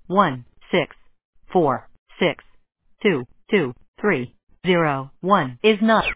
1 6 4 6 2 2 3 0 1 is not